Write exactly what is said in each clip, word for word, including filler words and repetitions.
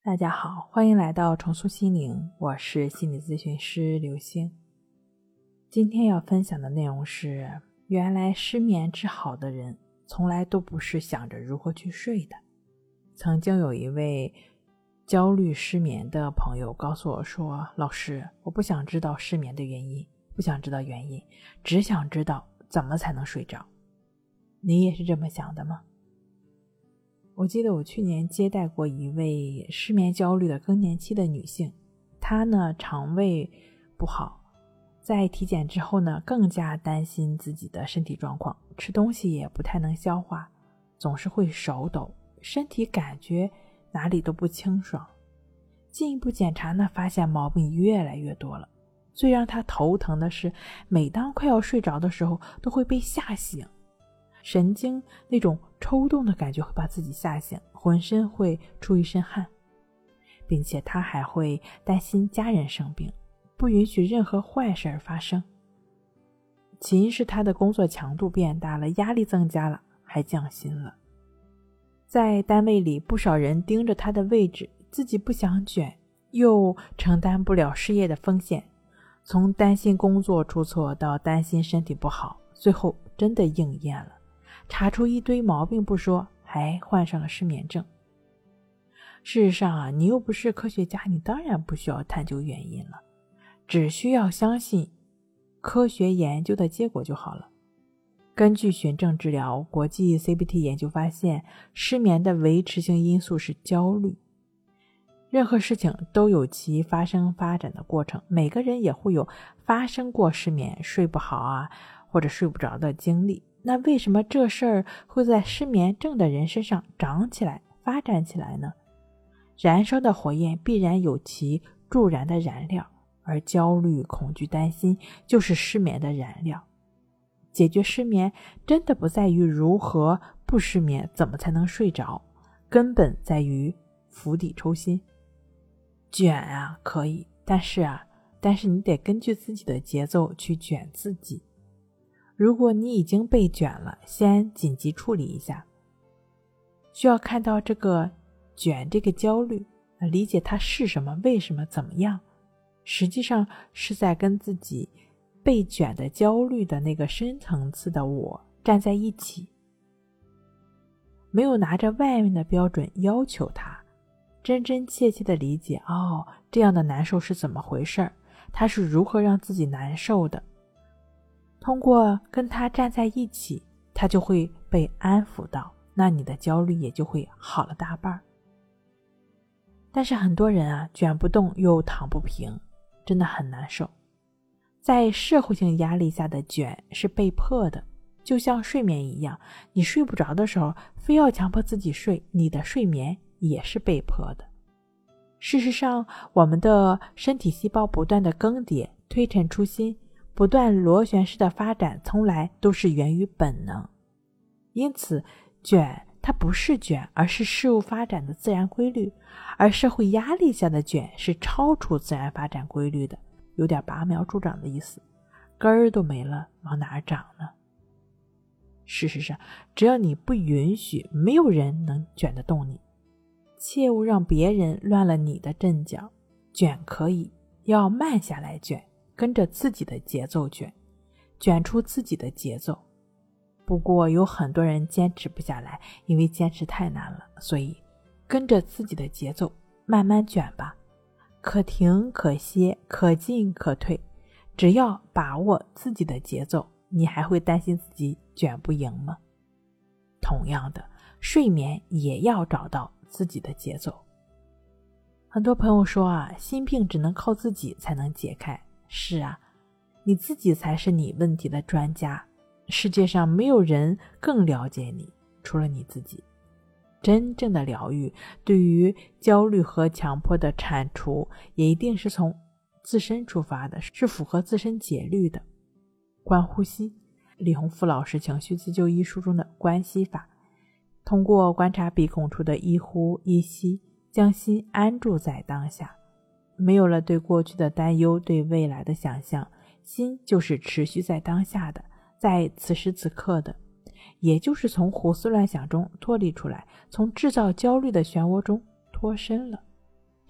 大家好，欢迎来到重塑心灵，我是心理咨询师刘星。今天要分享的内容是，原来失眠治好的人从来都不是想着如何去睡的。曾经有一位焦虑失眠的朋友告诉我说，老师，我不想知道失眠的原因，不想知道原因，只想知道怎么才能睡着。你也是这么想的吗？我记得我去年接待过一位失眠焦虑的更年期的女性，她呢肠胃不好，在体检之后呢更加担心自己的身体状况，吃东西也不太能消化，总是会手抖，身体感觉哪里都不清爽。进一步检查呢，发现毛病越来越多了。最让她头疼的是，每当快要睡着的时候都会被吓醒，神经那种抽动的感觉会把自己吓醒，浑身会出一身汗，并且他还会担心家人生病，不允许任何坏事发生。起因是他的工作强度变大了，压力增加了，还降薪了。在单位里，不少人盯着他的位置，自己不想卷，又承担不了失业的风险，从担心工作出错到担心身体不好，最后真的应验了。查出一堆毛病不说，还患上了失眠症。事实上啊，你又不是科学家，你当然不需要探究原因了，只需要相信科学研究的结果就好了。根据循证治疗国际 C B T 研究发现，失眠的维持性因素是焦虑。任何事情都有其发生发展的过程，每个人也会有发生过失眠、睡不好啊，或者睡不着的经历。那为什么这事儿会在失眠症的人身上长起来、发展起来呢？燃烧的火焰必然有其助燃的燃料，而焦虑、恐惧、担心就是失眠的燃料。解决失眠真的不在于如何不失眠，怎么才能睡着，根本在于釜底抽薪。卷啊可以，但是啊，但是你得根据自己的节奏去卷自己。如果你已经被卷了，先紧急处理一下。需要看到这个卷这个焦虑，理解它是什么、为什么、怎么样，实际上是在跟自己被卷的焦虑的那个深层次的我站在一起，没有拿着外面的标准要求它，真真切切的理解，哦，这样的难受是怎么回事，它是如何让自己难受的。通过跟他站在一起，他就会被安抚到，那你的焦虑也就会好了大半。但是很多人啊，卷不动又躺不平，真的很难受。在社会性压力下的卷是被迫的，就像睡眠一样，你睡不着的时候，非要强迫自己睡，你的睡眠也是被迫的。事实上，我们的身体细胞不断的更迭、推陈出新，不断螺旋式的发展，从来都是源于本能。因此卷它不是卷，而是事物发展的自然规律，而社会压力下的卷是超出自然发展规律的，有点拔苗助长的意思，根儿都没了，往哪儿长呢？事实上，只要你不允许，没有人能卷得动你。切勿让别人乱了你的阵脚，卷可以，要慢下来卷，跟着自己的节奏卷，卷出自己的节奏。不过有很多人坚持不下来，因为坚持太难了，所以跟着自己的节奏慢慢卷吧，可停可歇，可进可退，只要把握自己的节奏，你还会担心自己卷不赢吗？同样的，睡眠也要找到自己的节奏。很多朋友说啊，心病只能靠自己才能解开。是啊，你自己才是你问题的专家，世界上没有人更了解你，除了你自己。真正的疗愈，对于焦虑和强迫的铲除，也一定是从自身出发的，是符合自身节律的。观呼吸，李洪福老师情绪自救一书中的观息法，通过观察鼻孔处的一呼一吸，将心安住在当下，没有了对过去的担忧，对未来的想象，心就是持续在当下的，在此时此刻的，也就是从胡思乱想中脱离出来，从制造焦虑的漩涡中脱身了。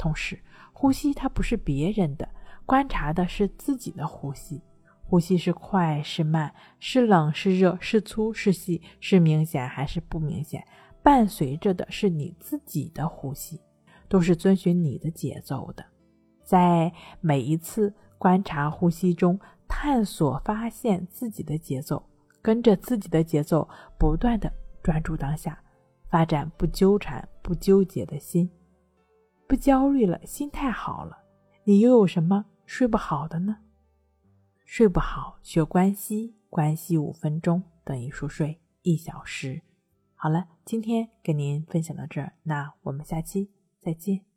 同时，呼吸它不是别人的，观察的是自己的呼吸。呼吸是快是慢，是冷是热，是粗是细，是明显还是不明显，伴随着的是你自己的呼吸，都是遵循你的节奏的。在每一次观察呼吸中，探索发现自己的节奏，跟着自己的节奏不断的专注当下，发展不纠缠不纠结的心。不焦虑了，心态好了，你又有什么睡不好的呢？睡不好，学关息，关息五分钟等于熟睡一小时。好了，今天跟您分享到这儿，那我们下期再见。